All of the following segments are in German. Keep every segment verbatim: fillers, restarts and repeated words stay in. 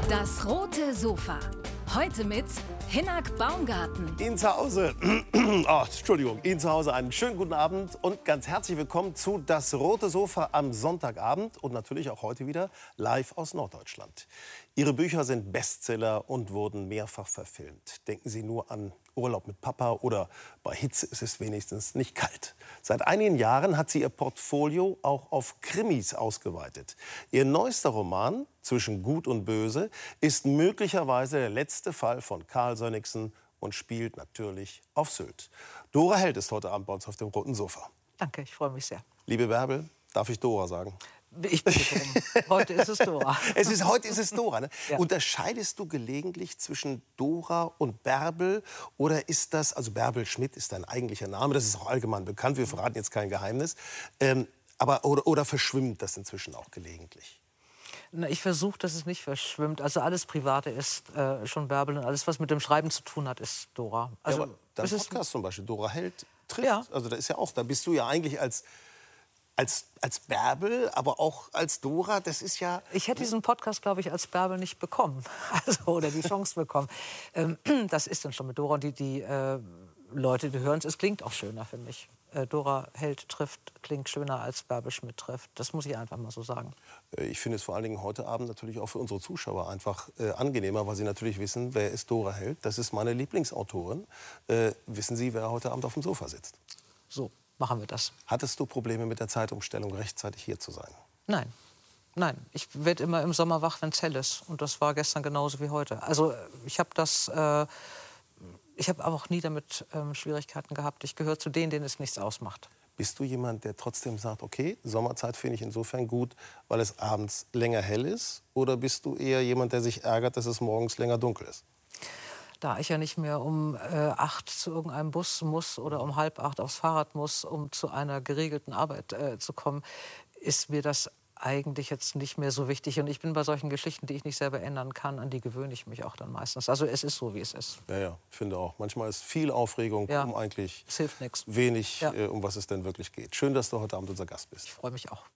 Das rote Sofa. Heute mit Hinnerk Baumgarten. Ihnen zu Hause, oh, Entschuldigung, Ihnen zu Hause einen schönen guten Abend und ganz herzlich willkommen zu Das rote Sofa am Sonntagabend und natürlich auch heute wieder live aus Norddeutschland. Ihre Bücher sind Bestseller und wurden mehrfach verfilmt. Denken Sie nur an Urlaub mit Papa oder Bei Hitze ist es wenigstens nicht kalt. Seit einigen Jahren hat sie ihr Portfolio auch auf Krimis ausgeweitet. Ihr neuester Roman, Zwischen Gut und Böse, ist möglicherweise der letzte Fall von Carl Sönnigsen und spielt natürlich auf Sylt. Dora Held ist heute Abend bei uns auf dem roten Sofa. Danke, ich freue mich sehr. Liebe Bärbel, darf ich Dora sagen? Ich bitte drum. Heute ist es Dora. Es ist, heute ist es Dora. Ne? Ja. Unterscheidest du gelegentlich zwischen Dora und Bärbel? Oder ist das, also Bärbel Schmidt ist dein eigentlicher Name, das ist auch allgemein bekannt, wir verraten jetzt kein Geheimnis. Ähm, aber, oder, oder verschwimmt das inzwischen auch gelegentlich? Na, ich versuche, dass es nicht verschwimmt. Also alles Private ist äh, schon Bärbel und alles, was mit dem Schreiben zu tun hat, ist Dora. Also, ja, aber dein es ist Podcast zum Beispiel, Dora Held, trifft. Ja. Also da ist ja auch, da bist du ja eigentlich als, als, als Bärbel, aber auch als Dora, das ist ja... Ich hätte diesen Podcast, glaube ich, als Bärbel nicht bekommen. Also, oder die Chance bekommen. Ähm, das ist dann schon mit Dora. Und die, die äh, Leute, die hören es, es klingt auch schöner, finde ich. Äh, Dora Held trifft, klingt schöner als Bärbel Schmidt trifft. Das muss ich einfach mal so sagen. Ich finde es vor allen Dingen heute Abend natürlich auch für unsere Zuschauer einfach äh, angenehmer, weil sie natürlich wissen, wer ist Dora Held. Das ist meine Lieblingsautorin. Äh, wissen Sie, wer heute Abend auf dem Sofa sitzt? So machen wir das. Hattest du Probleme mit der Zeitumstellung, rechtzeitig hier zu sein? Nein. Nein, ich werde immer im Sommer wach, wenn es hell ist. Und das war gestern genauso wie heute. Also ich habe das... Äh, ich habe auch nie damit ähm, Schwierigkeiten gehabt. Ich gehöre zu denen, denen es nichts ausmacht. Bist du jemand, der trotzdem sagt, okay, Sommerzeit finde ich insofern gut, weil es abends länger hell ist? Oder bist du eher jemand, der sich ärgert, dass es morgens länger dunkel ist? Da ich ja nicht mehr um äh, acht zu irgendeinem Bus muss oder um halb acht aufs Fahrrad muss, um zu einer geregelten Arbeit äh, zu kommen, ist mir das eigentlich jetzt nicht mehr so wichtig. Und ich bin bei solchen Geschichten, die ich nicht selber ändern kann, an die gewöhne ich mich auch dann meistens. Also es ist so, wie es ist. Ja, ja, ich finde auch. Manchmal ist viel Aufregung, ja, um eigentlich es hilft nichts. wenig, ja. äh, um was es denn wirklich geht. Schön, dass du heute Abend unser Gast bist. Ich freue mich auch.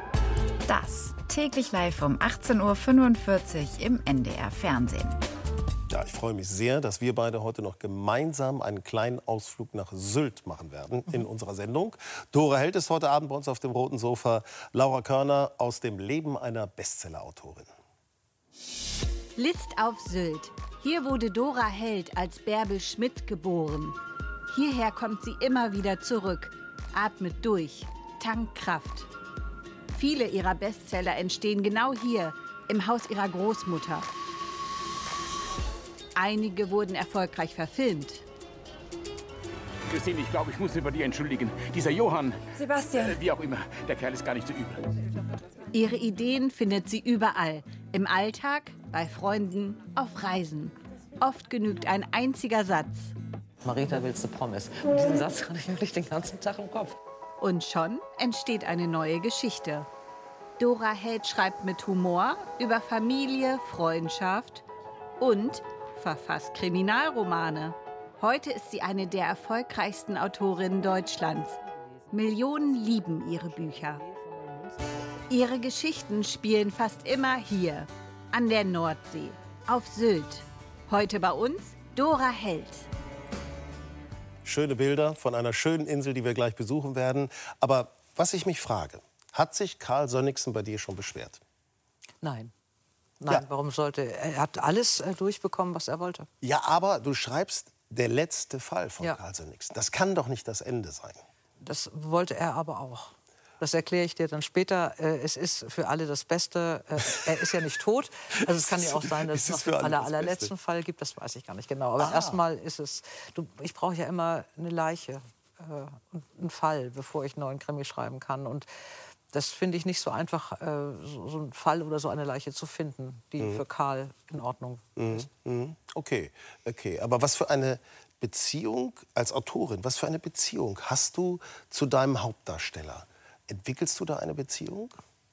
Das täglich live um achtzehn Uhr fünfundvierzig im N D R Fernsehen. Ja, ich freue mich sehr, dass wir beide heute noch gemeinsam einen kleinen Ausflug nach Sylt machen werden in unserer Sendung. Dora Held ist heute Abend bei uns auf dem roten Sofa. Laura Körner aus dem Leben einer Bestsellerautorin. List auf Sylt. Hier wurde Dora Held als Bärbel Schmidt geboren. Hierher kommt sie immer wieder zurück, atmet durch, tankt Kraft. Viele ihrer Bestseller entstehen genau hier, im Haus ihrer Großmutter. Einige wurden erfolgreich verfilmt. Christine, ich glaube, ich muss mich bei dir entschuldigen. Dieser Johann, Sebastian, äh, wie auch immer, der Kerl ist gar nicht so übel. Ihre Ideen findet sie überall. Im Alltag, bei Freunden, auf Reisen. Oft genügt ein einziger Satz. Marita, willst du Pommes? Und diesen Satz hatte ich wirklich den ganzen Tag im Kopf. Und schon entsteht eine neue Geschichte. Dora Held schreibt mit Humor über Familie, Freundschaft und verfasst Kriminalromane. Heute ist sie eine der erfolgreichsten Autorinnen Deutschlands. Millionen lieben ihre Bücher. Ihre Geschichten spielen fast immer hier, an der Nordsee, auf Sylt. Heute bei uns Dora Held. Schöne Bilder von einer schönen Insel, die wir gleich besuchen werden. Aber was ich mich frage, hat sich Carl Sönnigsen bei dir schon beschwert? Nein. Nein, Ja. warum sollte er? Er hat alles äh, durchbekommen, was er wollte. Ja, aber du schreibst der letzte Fall von Ja. Carl Sönnigsen. Das kann doch nicht das Ende sein. Das wollte er aber auch. Das erkläre ich dir dann später. Äh, es ist für alle das Beste. Äh, er ist ja nicht tot. Also es kann ja auch sein, dass Es es ist noch für den alle aller, das allerletzten Beste. Fall gibt. Das weiß ich gar nicht genau. Aber Ah. erstmal ist es... Du, ich brauche ja immer eine Leiche, äh, und einen Fall, bevor ich einen neuen Krimi schreiben kann. Und das finde ich nicht so einfach, äh, so, so einen Fall oder so eine Leiche zu finden, die Mhm. für Karl in Ordnung ist. Mhm. Okay, okay. Aber was für eine Beziehung als Autorin, was für eine Beziehung hast du zu deinem Hauptdarsteller? Entwickelst du da eine Beziehung?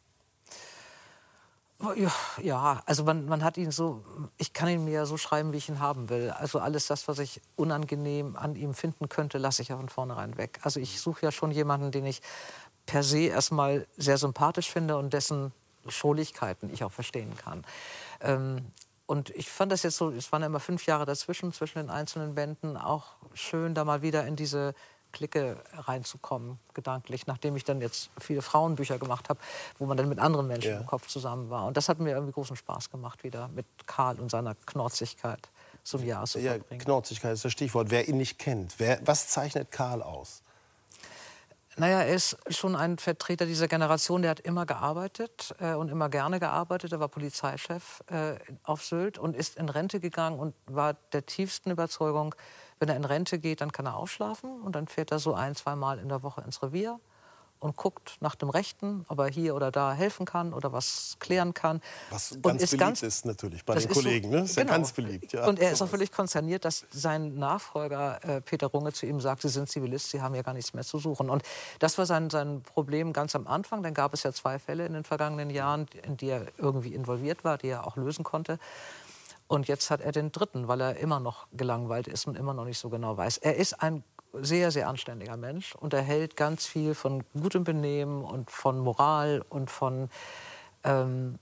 Ja, ja, also man, man hat ihn so, ich kann ihn mir ja so schreiben, wie ich ihn haben will. Also alles das, was ich unangenehm an ihm finden könnte, lasse ich ja von vornherein weg. Also ich suche ja schon jemanden, den ich per se erstmal sehr sympathisch finde und dessen Schrulligkeiten ich auch verstehen kann. Ähm, Und ich fand das jetzt so, es waren ja immer fünf Jahre dazwischen, zwischen den einzelnen Bänden, auch schön, da mal wieder in diese Clique reinzukommen, gedanklich, nachdem ich dann jetzt viele Frauenbücher gemacht habe, wo man dann mit anderen Menschen Ja. im Kopf zusammen war. Und das hat mir irgendwie großen Spaß gemacht, wieder mit Karl und seiner Knorzigkeit so ein Jahr zu Ja, verbringen. Knorzigkeit ist das Stichwort. Wer ihn nicht kennt, wer, was zeichnet Karl aus? Naja, er ist schon ein Vertreter dieser Generation, der hat immer gearbeitet äh, und immer gerne gearbeitet. Er war Polizeichef äh, auf Sylt und ist in Rente gegangen und war der tiefsten Überzeugung, wenn er in Rente geht, dann kann er ausschlafen und dann fährt er so ein, zwei Mal in der Woche ins Revier und guckt nach dem Rechten, ob er hier oder da helfen kann oder was klären kann. Was Und ganz ist beliebt ganz- ist natürlich bei Das den ist so- Kollegen. Ne? Ist ja genau. ganz beliebt. Ja, und er ist auch sowas. völlig konzerniert, dass sein Nachfolger äh, Peter Runge zu ihm sagt, Sie sind Zivilist, Sie haben ja gar nichts mehr zu suchen. Und das war sein, sein Problem ganz am Anfang. Dann gab es ja zwei Fälle in den vergangenen Jahren, in die er irgendwie involviert war, die er auch lösen konnte. Und jetzt hat er den dritten, weil er immer noch gelangweilt ist und immer noch nicht so genau weiß. Er ist ein sehr, sehr anständiger Mensch und er hält ganz viel von gutem Benehmen und von Moral und von... Ähm,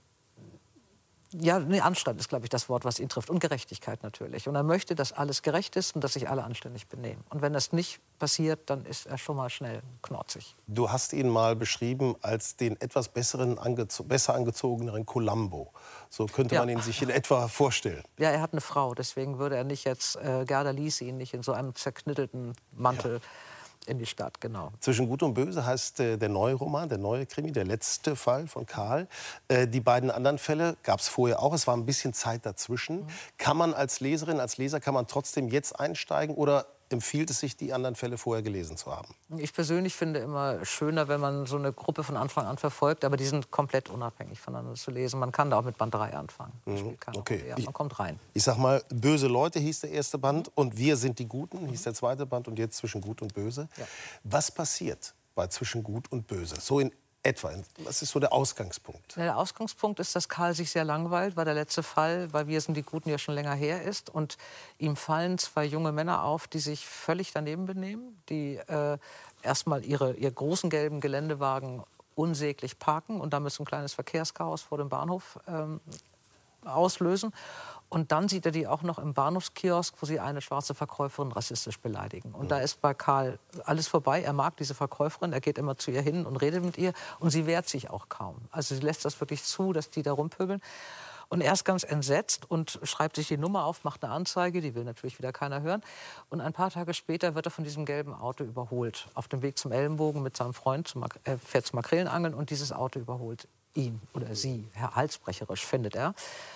ja, nee, Anstand ist, glaube ich, das Wort, was ihn trifft. Und Gerechtigkeit natürlich. Und er möchte, dass alles gerecht ist und dass sich alle anständig benehmen. Und wenn das nicht passiert, dann ist er schon mal schnell knorzig. Du hast ihn mal beschrieben als den etwas besseren, angezo besser angezogeneren Columbo. So könnte Ja. man ihn sich in etwa vorstellen. Ja, er hat eine Frau, deswegen würde er nicht jetzt, äh, Gerda ließ ihn nicht in so einem zerknittelten Mantel in die Stadt, genau. Zwischen Gut und Böse heißt äh, der neue Roman, der neue Krimi, der letzte Fall von Karl. Äh, die beiden anderen Fälle gab es vorher auch. Es war ein bisschen Zeit dazwischen. Mhm. Kann man als Leserin, als Leser, kann man trotzdem jetzt einsteigen oder empfiehlt es sich, die anderen Fälle vorher gelesen zu haben? Ich persönlich finde immer schöner, wenn man so eine Gruppe von Anfang an verfolgt, aber die sind komplett unabhängig voneinander zu lesen. Man kann da auch mit Band drei anfangen. Das spielt keine Okay. Rolle. Ja, Ich- man kommt rein. Ich sag mal, Böse Leute hieß der erste Band und Wir sind die Guten hieß der zweite Band und jetzt Zwischen Gut und Böse. Ja. Was passiert bei Zwischen Gut und Böse? So in etwa. Was ist so der Ausgangspunkt? Der Ausgangspunkt ist, dass Karl sich sehr langweilt, weil der letzte Fall, weil Wir sind die Guten, ja schon länger her ist. Und ihm fallen zwei junge Männer auf, die sich völlig daneben benehmen, die äh, erstmal ihre, ihr großen gelben Geländewagen unsäglich parken und damit so ein kleines Verkehrschaos vor dem Bahnhof ähm, auslösen. Und dann sieht er die auch noch im Bahnhofskiosk, wo sie eine schwarze Verkäuferin rassistisch beleidigen. Und da ist bei Karl alles vorbei. Er mag diese Verkäuferin, er geht immer zu ihr hin und redet mit ihr. Und sie wehrt sich auch kaum. Also sie lässt das wirklich zu, dass die da rumpöbeln. Und er ist ganz entsetzt und schreibt sich die Nummer auf, macht eine Anzeige, die will natürlich wieder keiner hören. Und ein paar Tage später wird er von diesem gelben Auto überholt. Auf dem Weg zum Ellenbogen mit seinem Freund, zum Mak er fährt zum Makrelenangeln und dieses Auto überholt ihn oder sie. Halsbrecherisch, findet er.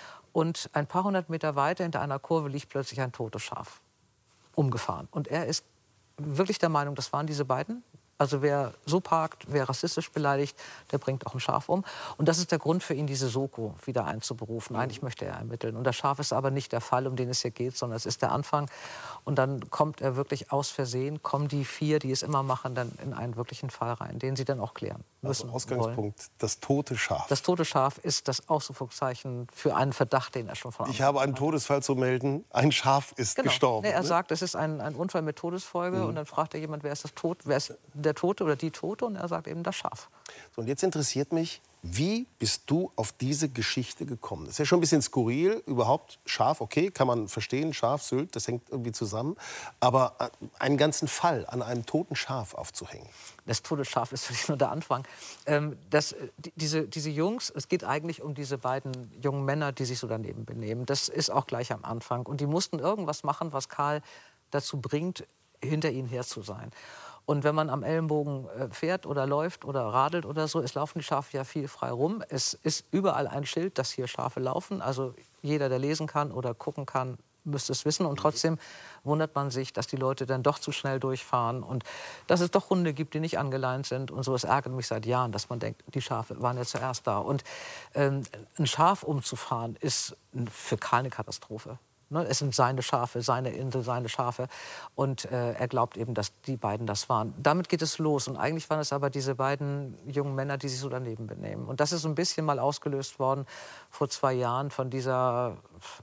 Und ein paar hundert Meter weiter hinter einer Kurve liegt plötzlich ein totes Schaf, umgefahren. Und er ist wirklich der Meinung, das waren diese beiden. Also wer so parkt, wer rassistisch beleidigt, der bringt auch ein Schaf um. Und das ist der Grund für ihn, diese Soko wieder einzuberufen. Eigentlich möchte er ermitteln. Und das Schaf ist aber nicht der Fall, um den es hier geht, sondern es ist der Anfang. Und dann kommt er wirklich aus Versehen, kommen die vier, die es immer machen, dann in einen wirklichen Fall rein, den sie dann auch klären müssen. Also Ausgangspunkt, wollen. Das tote Schaf. Das tote Schaf ist das Ausrufungszeichen für einen Verdacht, den er schon von Anfang Ich habe einen an hat. Todesfall zu melden. Ein Schaf ist Genau. gestorben. Nee, er ne? sagt, es ist ein, ein Unfall mit Todesfolge. Und dann fragt er jemand, wer ist, das Tod, wer ist der Tote oder die Tote? Und er sagt eben das Schaf. So, und jetzt interessiert mich, wie bist du auf diese Geschichte gekommen? Das ist ja schon ein bisschen skurril. Überhaupt Schaf, okay, kann man verstehen. Schaf, Sylt, das hängt irgendwie zusammen. Aber äh, einen ganzen Fall an einem toten Schaf aufzuhängen. Das tote Schaf ist wirklich nur der Anfang. Ähm, das, die, diese, diese Jungs, es geht eigentlich um diese beiden jungen Männer, die sich so daneben benehmen. Das ist auch gleich am Anfang. Und die mussten irgendwas machen, was Karl dazu bringt, hinter ihnen her zu sein. Und wenn man am Ellenbogen äh, fährt oder läuft oder radelt oder so, es laufen die Schafe ja viel frei rum. Es ist überall ein Schild, dass hier Schafe laufen. Also jeder, der lesen kann oder gucken kann, müsste es wissen. Und trotzdem wundert man sich, dass die Leute dann doch zu schnell durchfahren und dass es doch Hunde gibt, die nicht angeleint sind. Und so, es ärgert mich seit Jahren, dass man denkt, die Schafe waren ja zuerst da. Und ähm, ein Schaf umzufahren ist für Karl eine Katastrophe. Ne, es sind seine Schafe, seine Insel, seine Schafe. Und äh, er glaubt eben, dass die beiden das waren. Damit geht es los. Und eigentlich waren es aber diese beiden jungen Männer, die sich so daneben benehmen. Und das ist so ein bisschen mal ausgelöst worden vor zwei Jahren von dieser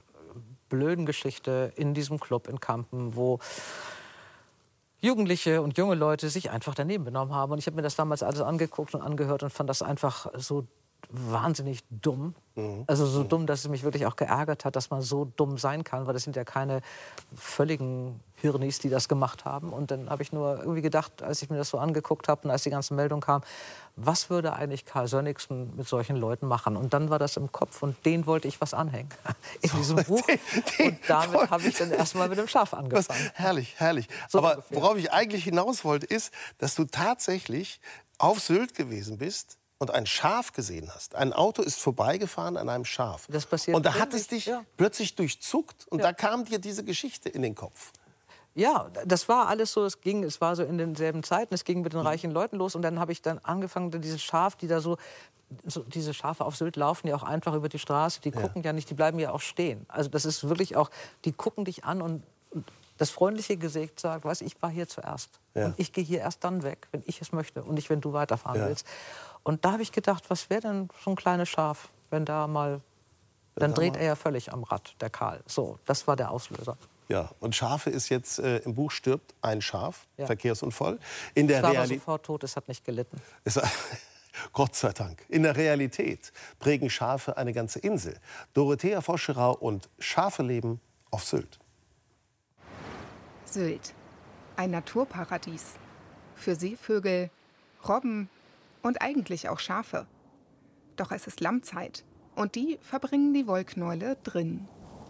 blöden Geschichte in diesem Club in Kampen, wo Jugendliche und junge Leute sich einfach daneben benommen haben. Und ich habe mir das damals alles angeguckt und angehört und fand das einfach so wahnsinnig dumm. Mhm. Also so dumm, dass es mich wirklich auch geärgert hat, dass man so dumm sein kann, weil das sind ja keine völligen Hirnis, die das gemacht haben. Und dann habe ich nur irgendwie gedacht, als ich mir das so angeguckt habe und als die ganze Meldung kam, was würde eigentlich Karl Sönnigsen mit solchen Leuten machen? Und dann war das im Kopf und den wollte ich was anhängen in diesem Buch. Den, den und damit habe ich dann erst mal mit dem Schaf angefangen. Was, herrlich, herrlich. So Aber ungefähr. Worauf ich eigentlich hinaus wollte, ist, dass du tatsächlich auf Sylt gewesen bist und ein Schaf gesehen hast. Ein Auto ist vorbeigefahren an einem Schaf. Das passiert und da hat wirklich, es dich ja. plötzlich durchzuckt und ja. da kam dir diese Geschichte in den Kopf. Ja, das war alles so, es ging, es war so in denselben Zeiten, es ging mit den reichen Leuten los und dann habe ich dann angefangen, dieses Schaf, die da so, so, diese Schafe auf Sylt laufen ja auch einfach über die Straße, die gucken ja. ja nicht, die bleiben ja auch stehen. Also das ist wirklich auch, die gucken dich an und, und das freundliche Gesicht sagt, weißt, ich war hier zuerst ja. und ich gehe hier erst dann weg, wenn ich es möchte und nicht, wenn du weiterfahren ja. willst. Und da habe ich gedacht, was wäre denn so ein kleines Schaf, wenn da mal, dann dreht er ja völlig am Rad, der Karl. So, das war der Auslöser. Ja, und Schafe ist jetzt, äh, im Buch stirbt ein Schaf, ja. Verkehrsunfall. In der es war Reali- aber sofort tot, es hat nicht gelitten. Es, Gott sei Dank. In der Realität prägen Schafe eine ganze Insel. Dorothea Voscherau und Schafe leben auf Sylt. Sylt, ein Naturparadies. Für Seevögel, Robben und eigentlich auch Schafe. Doch es ist Lammzeit und die verbringen die Wollknäule drin.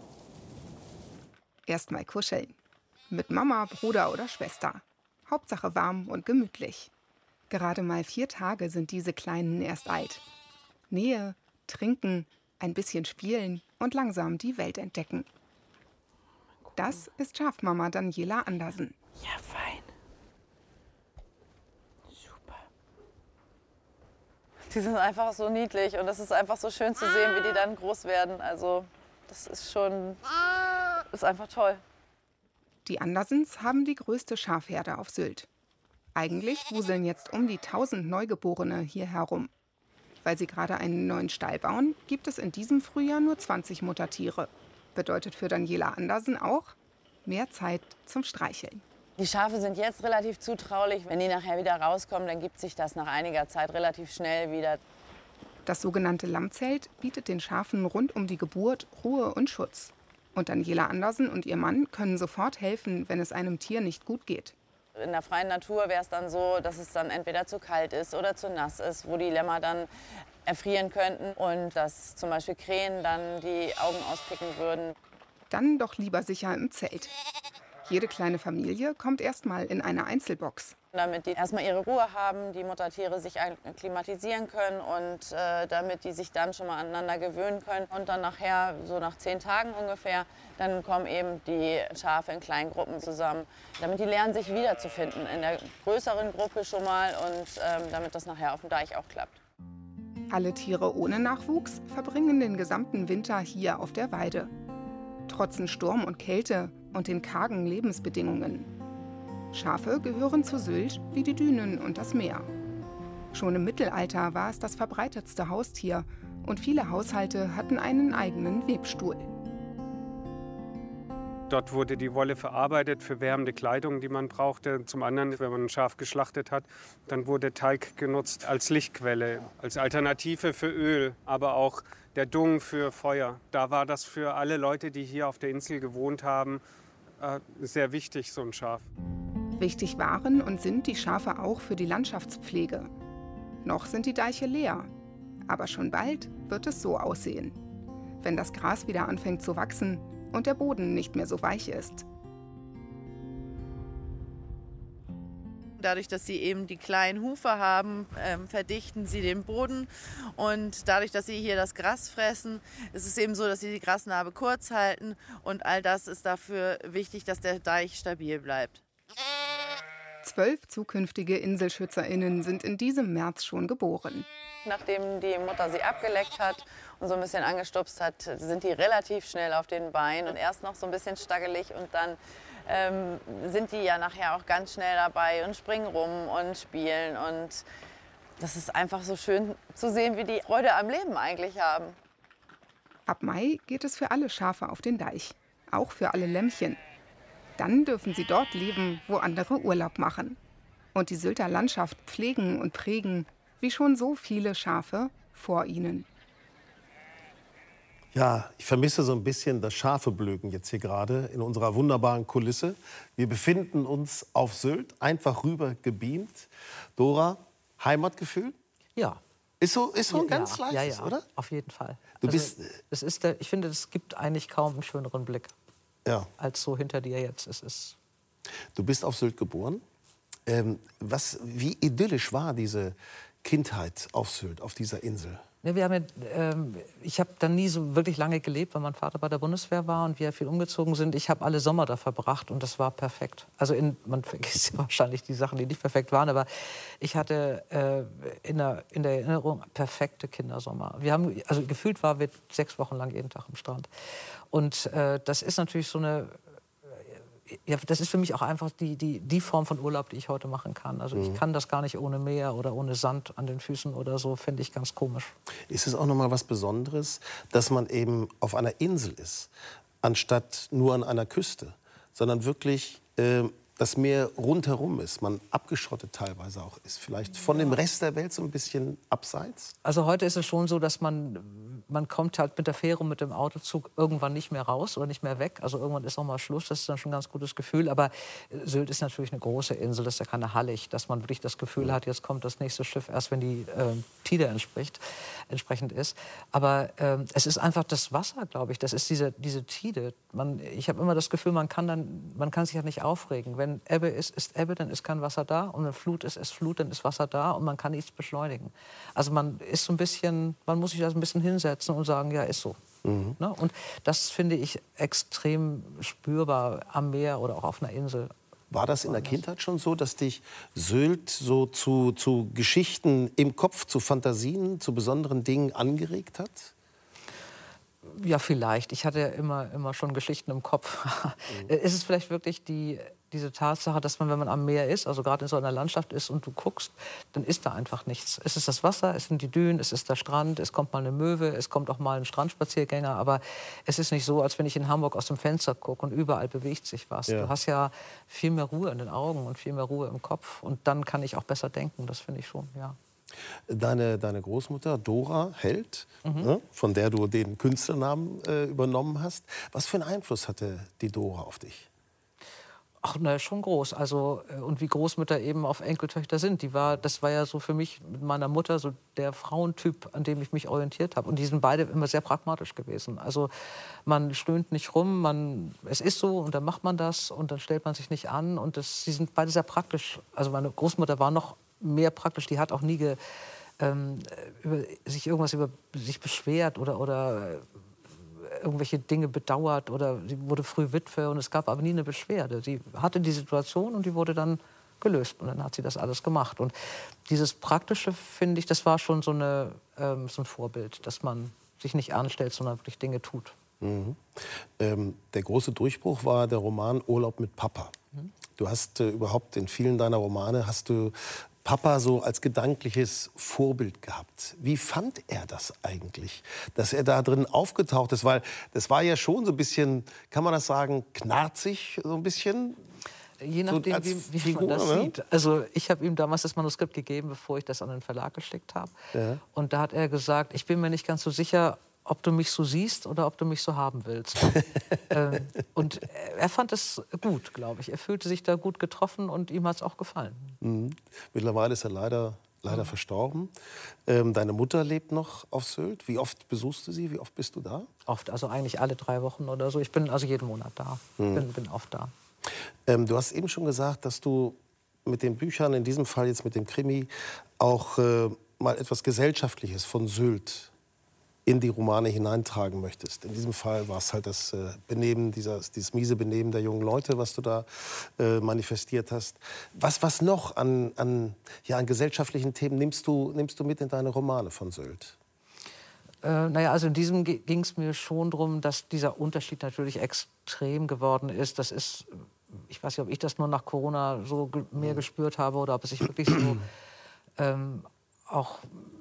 Erstmal kuscheln. Mit Mama, Bruder oder Schwester. Hauptsache warm und gemütlich. Gerade mal vier Tage sind diese Kleinen erst alt. Nähe, trinken, ein bisschen spielen und langsam die Welt entdecken. Das ist Schafmama Daniela Andersen. Ja, fein. Super. Die sind einfach so niedlich und es ist einfach so schön zu sehen, wie die dann groß werden. Also das ist schon, ist einfach toll. Die Andersens haben die größte Schafherde auf Sylt. Eigentlich wuseln jetzt um die tausend Neugeborene hier herum. Weil sie gerade einen neuen Stall bauen, gibt es in diesem Frühjahr nur zwanzig Muttertiere. Bedeutet für Daniela Andersen auch mehr Zeit zum Streicheln. Die Schafe sind jetzt relativ zutraulich. Wenn die nachher wieder rauskommen, dann gibt sich das nach einiger Zeit relativ schnell wieder. Das sogenannte Lammzelt bietet den Schafen rund um die Geburt Ruhe und Schutz. Und Daniela Andersen und ihr Mann können sofort helfen, wenn es einem Tier nicht gut geht. In der freien Natur wäre es dann so, dass es dann entweder zu kalt ist oder zu nass ist, wo die Lämmer dann erfrieren könnten und dass zum Beispiel Krähen dann die Augen auspicken würden. Dann doch lieber sicher im Zelt. Jede kleine Familie kommt erstmal in eine Einzelbox. Damit die erstmal ihre Ruhe haben, die Muttertiere sich akklimatisieren können und äh, damit die sich dann schon mal aneinander gewöhnen können. Und dann nachher, so nach zehn Tagen ungefähr, dann kommen eben die Schafe in kleinen Gruppen zusammen, damit die lernen, sich wiederzufinden in der größeren Gruppe schon mal und ähm, damit das nachher auf dem Deich auch klappt. Alle Tiere ohne Nachwuchs verbringen den gesamten Winter hier auf der Weide. Trotzen Sturm und Kälte und den kargen Lebensbedingungen. Schafe gehören zu Sylt wie die Dünen und das Meer. Schon im Mittelalter war es das verbreitetste Haustier und viele Haushalte hatten einen eigenen Webstuhl. Dort wurde die Wolle verarbeitet für wärmende Kleidung, die man brauchte. Zum anderen, wenn man ein Schaf geschlachtet hat, dann wurde Talg genutzt als Lichtquelle, als Alternative für Öl, aber auch der Dung für Feuer. Da war das für alle Leute, die hier auf der Insel gewohnt haben, sehr wichtig, so ein Schaf. Wichtig waren und sind die Schafe auch für die Landschaftspflege. Noch sind die Deiche leer, aber schon bald wird es so aussehen, wenn das Gras wieder anfängt zu wachsen und der Boden nicht mehr so weich ist. Dadurch, dass sie eben die kleinen Hufe haben, ähm, verdichten sie den Boden. Und dadurch, dass sie hier das Gras fressen, ist es eben so, dass sie die Grasnarbe kurz halten. Und all das ist dafür wichtig, dass der Deich stabil bleibt. Zwölf zukünftige InselschützerInnen sind in diesem März schon geboren. Nachdem die Mutter sie abgeleckt hat und so ein bisschen angestupst hat, sind die relativ schnell auf den Beinen. Und erst noch so ein bisschen staggelig und dann ähm, sind die ja nachher auch ganz schnell dabei und springen rum und spielen. Und das ist einfach so schön zu sehen, wie die Freude am Leben eigentlich haben. Ab Mai geht es für alle Schafe auf den Deich, auch für alle Lämmchen. Dann dürfen sie dort leben, wo andere Urlaub machen. Und die Sylter Landschaft pflegen und prägen, wie schon so viele Schafe vor ihnen. Ja, ich vermisse so ein bisschen das scharfe Blöken jetzt hier gerade in unserer wunderbaren Kulisse. Wir befinden uns auf Sylt, einfach rüber gebeamt. Dora, Heimatgefühl? Ja. Ist so, ist so ein ja, ganz ja, leichtes, ja, ja, oder? Auf jeden Fall. Du also, bist, das ist der, ich finde, es gibt eigentlich kaum einen schöneren Blick ja. als so hinter dir jetzt. Es ist Du bist auf Sylt geboren. Ähm, was, wie idyllisch war diese Kindheit auf Sylt, auf dieser Insel? Ja, wir haben ja, ähm, ich habe da nie so wirklich lange gelebt, weil mein Vater bei der Bundeswehr war und wir viel umgezogen sind. Ich habe alle Sommer da verbracht und das war perfekt. Also in, man vergisst ja wahrscheinlich die Sachen, die nicht perfekt waren, aber ich hatte äh, in, der, in der Erinnerung perfekte Kindersommer. Wir haben, also gefühlt waren wir sechs Wochen lang jeden Tag am Strand. Und äh, das ist natürlich so eine... Ja, das ist für mich auch einfach die, die, die Form von Urlaub, die ich heute machen kann. Also ich kann das gar nicht ohne Meer oder ohne Sand an den Füßen oder so, finde ich ganz komisch. Ist es auch noch mal was Besonderes, dass man eben auf einer Insel ist, anstatt nur an einer Küste, sondern wirklich äh, das Meer rundherum ist, man abgeschottet teilweise auch ist, vielleicht von dem Rest der Welt so ein bisschen abseits? Also heute ist es schon so, dass man, man kommt halt mit der Fähre und mit dem Autozug irgendwann nicht mehr raus oder nicht mehr weg. Also irgendwann ist auch mal Schluss, das ist dann schon ein ganz gutes Gefühl. Aber Sylt ist natürlich eine große Insel, das ist ja keine Hallig, dass man wirklich das Gefühl hat, jetzt kommt das nächste Schiff erst, wenn die äh, Tide entspricht, entsprechend ist. Aber äh, es ist einfach das Wasser, glaube ich, das ist diese, diese Tide. Man, ich habe immer das Gefühl, man kann, dann, man kann sich ja nicht aufregen. Wenn Ebbe ist, ist Ebbe, dann ist kein Wasser da. Und wenn Flut ist, ist Flut, dann ist Wasser da. Und man kann nichts beschleunigen. Also man ist so ein bisschen, man muss sich da ein bisschen hinsetzen und sagen, ja, ist so. Mhm. Ne? Und das finde ich extrem spürbar am Meer oder auch auf einer Insel. War das in der Kindheit schon so, dass dich Sylt so zu, zu Geschichten im Kopf, zu Fantasien, zu besonderen Dingen angeregt hat? Ja, vielleicht. Ich hatte ja immer, immer schon Geschichten im Kopf. Mhm. Ist es vielleicht wirklich die, diese Tatsache, dass man, wenn man am Meer ist, also gerade in so einer Landschaft ist und du guckst, dann ist da einfach nichts. Es ist das Wasser, es sind die Dünen, es ist der Strand, es kommt mal eine Möwe, es kommt auch mal ein Strandspaziergänger. Aber es ist nicht so, als wenn ich in Hamburg aus dem Fenster gucke und überall bewegt sich was. Ja. Du hast ja viel mehr Ruhe in den Augen und viel mehr Ruhe im Kopf. Und dann kann ich auch besser denken, das finde ich schon, ja. Deine, deine Großmutter Dora Held, mhm. ne, von der du den Künstlernamen äh, übernommen hast. Was für einen Einfluss hatte die Dora auf dich? Ach, na, schon groß. Also, und wie Großmütter eben auf Enkeltöchter sind. Die war, das war ja so für mich mit meiner Mutter so der Frauentyp, an dem ich mich orientiert habe. Und die sind beide immer sehr pragmatisch gewesen. Also man stöhnt nicht rum, man, es ist so und dann macht man das und dann stellt man sich nicht an. Und das, sie sind beide sehr praktisch. Also meine Großmutter war noch mehr praktisch. Die hat auch nie ge, ähm, über, sich irgendwas über sich beschwert oder, oder äh, irgendwelche Dinge bedauert oder sie wurde früh Witwe und es gab aber nie eine Beschwerde. Sie hatte die Situation und die wurde dann gelöst und dann hat sie das alles gemacht. Und dieses Praktische, finde ich, das war schon so, eine, ähm, so ein Vorbild, dass man sich nicht anstellt, sondern wirklich Dinge tut. Mhm. Ähm, der große Durchbruch war der Roman Urlaub mit Papa. Mhm. Du hast äh, überhaupt in vielen deiner Romane hast du Papa so als gedankliches Vorbild gehabt. Wie fand er das eigentlich, dass er da drin aufgetaucht ist? Weil das war ja schon so ein bisschen, kann man das sagen, knarzig so ein bisschen? Je nachdem, so wie, wie Figur, man das ne? sieht. Also ich habe ihm damals das Manuskript gegeben, bevor ich das an den Verlag geschickt habe. Ja. Und da hat er gesagt, ich bin mir nicht ganz so sicher, ob du mich so siehst oder ob du mich so haben willst. ähm, und er fand es gut, glaube ich. Er fühlte sich da gut getroffen und ihm hat es auch gefallen. Mhm. Mittlerweile ist er leider, leider mhm. verstorben. Ähm, deine Mutter lebt noch auf Sylt. Wie oft besuchst du sie? Wie oft bist du da? Oft, also eigentlich alle drei Wochen oder so. Ich bin also jeden Monat da. Mhm. Bin, bin oft da. Ähm, du hast eben schon gesagt, dass du mit den Büchern, in diesem Fall jetzt mit dem Krimi, auch äh, mal etwas Gesellschaftliches von Sylt in die Romane hineintragen möchtest. In diesem Fall war es halt das äh, Benehmen, dieser, dieses miese Benehmen der jungen Leute, was du da äh, manifestiert hast. Was, was noch an, an, ja, an gesellschaftlichen Themen nimmst du, nimmst du mit in deine Romane von Sylt? Äh, naja, also in diesem ging es mir schon darum, dass dieser Unterschied natürlich extrem geworden ist. Das ist, ich weiß nicht, ob ich das nur nach Corona so ge mehr gespürt habe oder ob es sich wirklich so ähm, auch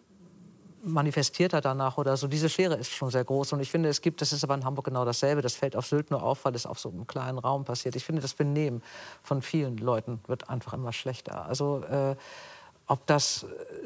manifestiert hat danach oder so. Diese Schere ist schon sehr groß und ich finde, es gibt, das ist aber in Hamburg genau dasselbe, das fällt auf Sylt nur auf, weil es auf so einem kleinen Raum passiert. Ich finde, das Benehmen von vielen Leuten wird einfach immer schlechter. Also äh, ob das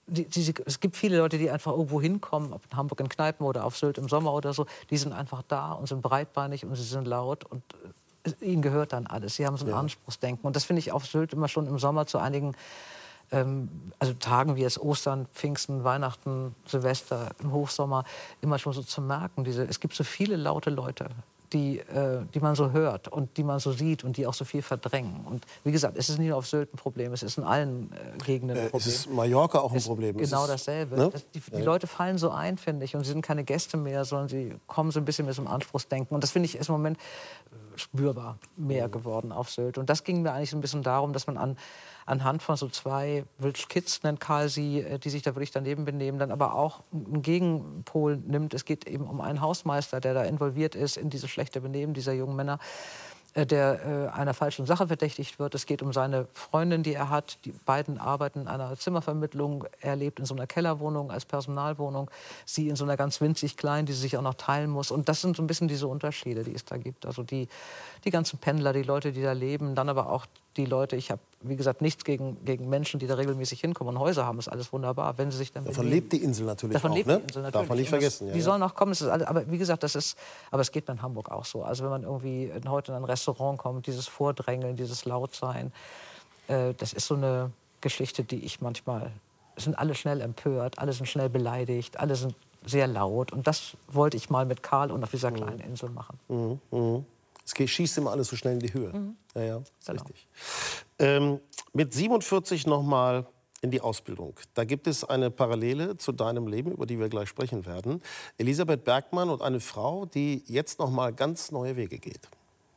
die, die, es gibt viele Leute, die einfach irgendwo hinkommen, ob in Hamburg in Kneipen oder auf Sylt im Sommer oder so. Die sind einfach da und sind breitbeinig und sie sind laut und äh, ihnen gehört dann alles. Sie haben so ein ja. Anspruchsdenken. Und das finde ich auf Sylt immer schon im Sommer zu einigen ähm, also Tagen wie jetzt Ostern, Pfingsten, Weihnachten, Silvester, im Hochsommer immer schon so zu merken. Diese, es gibt so viele laute Leute. Die, äh, die man so hört und die man so sieht und die auch so viel verdrängen. Und wie gesagt, es ist nicht nur auf Sylt ein Problem, es ist in allen äh, Gegenden ein Problem. Äh, es ist Mallorca auch ein es Problem. Genau ist, dasselbe. Ne? Das, die, die Leute fallen so ein, finde ich, und sie sind keine Gäste mehr, sondern sie kommen so ein bisschen mit so einem Anspruchsdenken. Und das, finde ich, ist im Moment spürbar mehr geworden auf Sylt. Und das ging mir eigentlich so ein bisschen darum, dass man an anhand von so zwei Village Kids, nennt Karl sie, die sich da wirklich daneben benehmen, dann aber auch einen Gegenpol nimmt. Es geht eben um einen Hausmeister, der da involviert ist in dieses schlechte Benehmen dieser jungen Männer, der äh, einer falschen Sache verdächtigt wird. Es geht um seine Freundin, die er hat. Die beiden arbeiten in einer Zimmervermittlung. Er lebt in so einer Kellerwohnung als Personalwohnung. Sie in so einer ganz winzig kleinen, die sie sich auch noch teilen muss. Und das sind so ein bisschen diese Unterschiede, die es da gibt. Also die, die ganzen Pendler, die Leute, die da leben. Dann aber auch die Leute, ich habe, wie gesagt, nichts gegen, gegen Menschen, die da regelmäßig hinkommen und Häuser haben. Das ist alles wunderbar, wenn sie sich dann Davon benehmen. lebt die Insel natürlich Davon auch, lebt ne? die Insel natürlich. Darf man nicht vergessen. Das, ja, die ja. sollen auch kommen. Das ist alles, aber wie gesagt, das ist, aber es geht mir in Hamburg auch so. Also wenn man irgendwie heute in ein Restaurant kommt, dieses Vordrängeln, dieses Lautsein, äh, das ist so eine Geschichte, die ich manchmal, es sind alle schnell empört, alle sind schnell beleidigt, alle sind sehr laut. Und das wollte ich mal mit Karl und auf dieser kleinen Insel machen. Mhm. Mhm. Es geht, schießt immer alles so schnell in die Höhe. Mhm. Ja, ja, ist Genau. richtig. Ähm, mit siebenundvierzig noch mal in die Ausbildung. Da gibt es eine Parallele zu deinem Leben, über die wir gleich sprechen werden. Elisabeth Bergmann und eine Frau, die jetzt noch mal ganz neue Wege geht.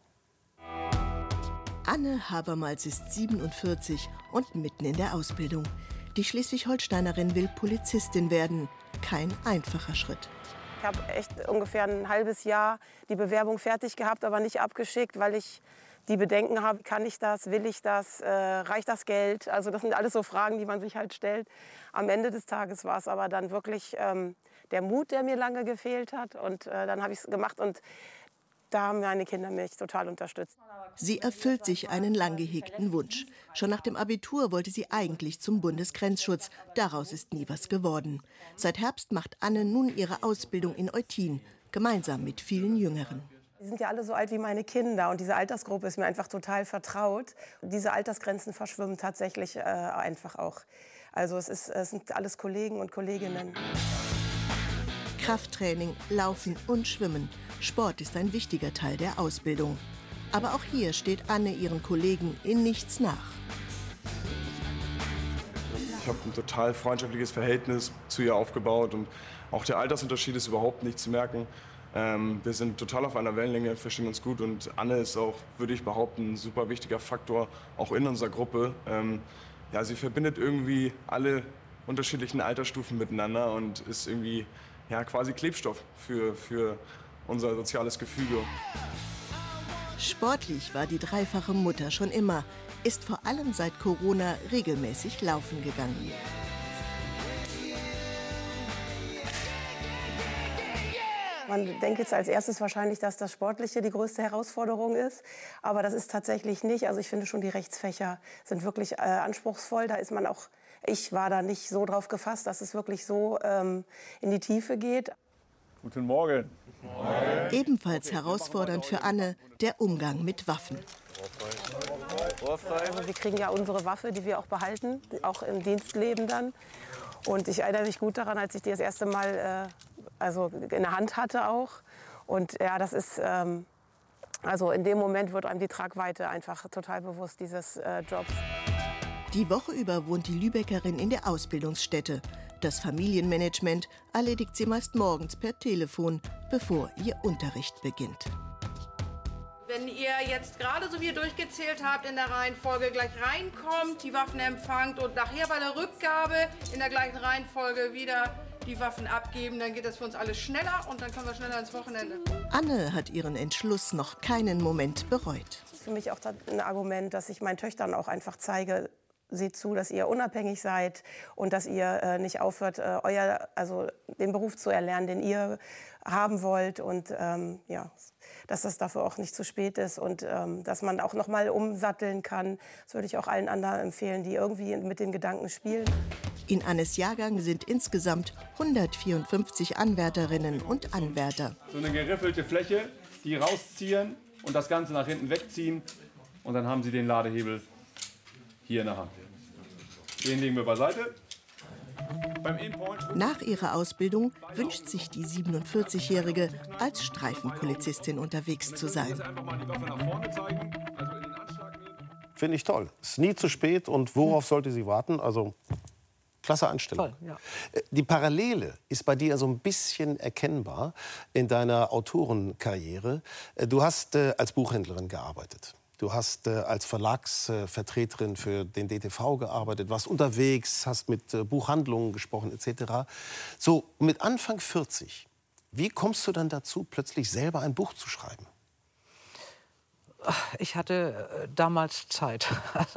Anne Habermals ist siebenundvierzig und mitten in der Ausbildung. Die Schleswig-Holsteinerin will Polizistin werden. Kein einfacher Schritt. Ich habe echt ungefähr ein halbes Jahr die Bewerbung fertig gehabt, aber nicht abgeschickt, weil ich die Bedenken habe, kann ich das, will ich das, äh, reicht das Geld? Also das sind alles so Fragen, die man sich halt stellt. Am Ende des Tages war es aber dann wirklich ähm, der Mut, der mir lange gefehlt hat. Und äh, dann habe ich es gemacht und da haben meine Kinder mich total unterstützt. Sie erfüllt sich einen lang gehegten Wunsch. Schon nach dem Abitur wollte sie eigentlich zum Bundesgrenzschutz. Daraus ist nie was geworden. Seit Herbst macht Anne nun ihre Ausbildung in Eutin, gemeinsam mit vielen Jüngeren. Die sind ja alle so alt wie meine Kinder und diese Altersgruppe ist mir einfach total vertraut. Diese Altersgrenzen verschwimmen tatsächlich äh, einfach auch. Also es, ist, es sind alles Kollegen und Kolleginnen. Krafttraining, Laufen und Schwimmen. Sport ist ein wichtiger Teil der Ausbildung. Aber auch hier steht Anne ihren Kollegen in nichts nach. Ich habe ein total freundschaftliches Verhältnis zu ihr aufgebaut und auch der Altersunterschied ist überhaupt nicht zu merken. Ähm, wir sind total auf einer Wellenlänge, verstehen uns gut und Anne ist auch, würde ich behaupten, ein super wichtiger Faktor, auch in unserer Gruppe. Ähm, ja, sie verbindet irgendwie alle unterschiedlichen Altersstufen miteinander und ist irgendwie ja, quasi Klebstoff für, für unser soziales Gefüge. Sportlich war die dreifache Mutter schon immer, ist vor allem seit Corona regelmäßig laufen gegangen. Man denkt jetzt als erstes wahrscheinlich, dass das Sportliche die größte Herausforderung ist. Aber das ist tatsächlich nicht. Also ich finde schon, die Rechtsfächer sind wirklich äh, anspruchsvoll. Da ist man auch, ich war da nicht so drauf gefasst, dass es wirklich so ähm, in die Tiefe geht. Guten Morgen. Morgen. Ebenfalls herausfordernd für Anne der Umgang mit Waffen. Also wir kriegen ja unsere Waffe, die wir auch behalten, auch im Dienstleben dann. Und ich erinnere mich gut daran, als ich die das erste Mal äh, also in der Hand hatte auch. Und ja, das ist, ähm, also in dem Moment wird einem die Tragweite einfach total bewusst dieses äh, Jobs. Die Woche über wohnt die Lübeckerin in der Ausbildungsstätte. Das Familienmanagement erledigt sie meist morgens per Telefon, bevor ihr Unterricht beginnt. Wenn ihr jetzt gerade so wie ihr durchgezählt habt in der Reihenfolge gleich reinkommt, die Waffen empfangt und nachher bei der Rückgabe in der gleichen Reihenfolge wieder die Waffen abgeben, dann geht das für uns alles schneller und dann kommen wir schneller ins Wochenende. Anne hat ihren Entschluss noch keinen Moment bereut. Das ist für mich auch ein Argument, dass ich meinen Töchtern auch einfach zeige, seht zu, dass ihr unabhängig seid und dass ihr äh, nicht aufhört, äh, euer, also den Beruf zu erlernen, den ihr haben wollt und ähm, ja, dass das dafür auch nicht zu spät ist und ähm, dass man auch noch mal umsatteln kann. Das würde ich auch allen anderen empfehlen, die irgendwie mit den Gedanken spielen. In Annes Jahrgang sind insgesamt hundertvierundfünfzig Anwärterinnen und Anwärter. So eine geriffelte Fläche, die rausziehen und das Ganze nach hinten wegziehen. Und dann haben Sie den Ladehebel hier in der Hand. Den legen wir beiseite. Nach ihrer Ausbildung wünscht sich die siebenundvierzigjährige, als Streifenpolizistin unterwegs zu sein. Finde ich toll. Ist nie zu spät. Und worauf sollte sie warten? Also, klasse Einstellung. Toll, ja. Die Parallele ist bei dir so ein bisschen erkennbar in deiner Autorenkarriere. Du hast äh, als Buchhändlerin gearbeitet. Du hast äh, als Verlagsvertreterin für den D T V gearbeitet, warst unterwegs, hast mit äh, Buchhandlungen gesprochen et cetera. So, mit Anfang vierzig, wie kommst du dann dazu, plötzlich selber ein Buch zu schreiben? Ich hatte äh, damals Zeit.